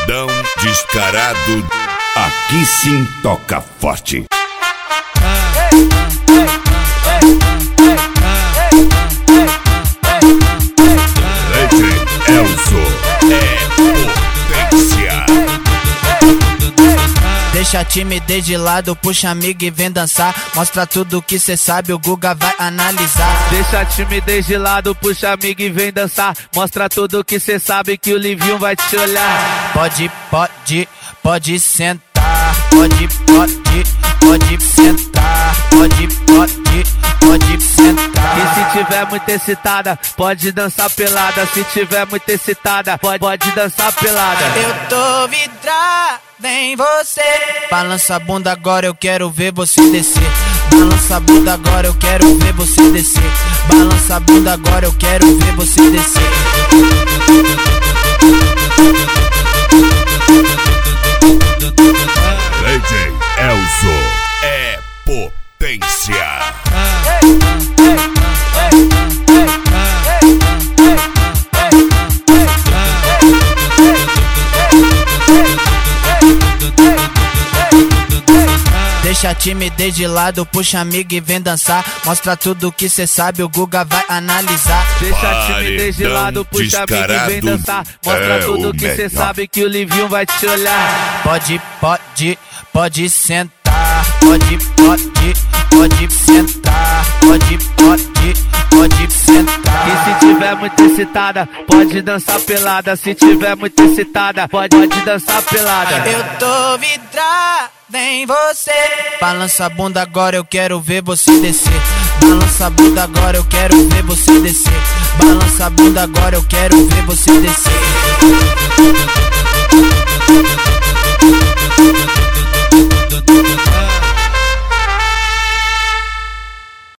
Paredão descarado, aqui sim toca forte. DJ Elzo é potência. Deixa a timidez de lado, puxa amigo e vem dançar. Mostra tudo que cê sabe, o Guga vai analisar. Deixa a timidez de lado, puxa amigo e vem dançar. Mostra tudo que cê sabe, que o Livinho vai te olhar. Pode sentar. Pode sentar. Pode sentar. E se tiver muito excitada, pode dançar pelada. Se tiver muito excitada, pode dançar pelada. Eu tô vidrado em você. Balança a bunda agora, eu quero ver você descer. Balança a bunda agora, eu quero ver você descer. Balança a bunda agora, eu quero ver você descer. DJ Elzo é potência. Deixa a timidez de lado, puxa amigo e vem dançar. Mostra tudo que cê sabe, o Guga vai analisar. Deixa a timidez de lado, puxa amigo e vem dançar. Mostra tudo que cê sabe, que o Livinho vai te olhar. Pode sentar. Pode sentar. Pode sentar. E se tiver muito excitada, pode dançar pelada. Se tiver muito excitada, pode dançar pelada. Eu tô vidrado em você. Balança a bunda agora, eu quero ver você descer. Balança a bunda agora, eu quero ver você descer. Balança a bunda agora, eu quero ver você descer.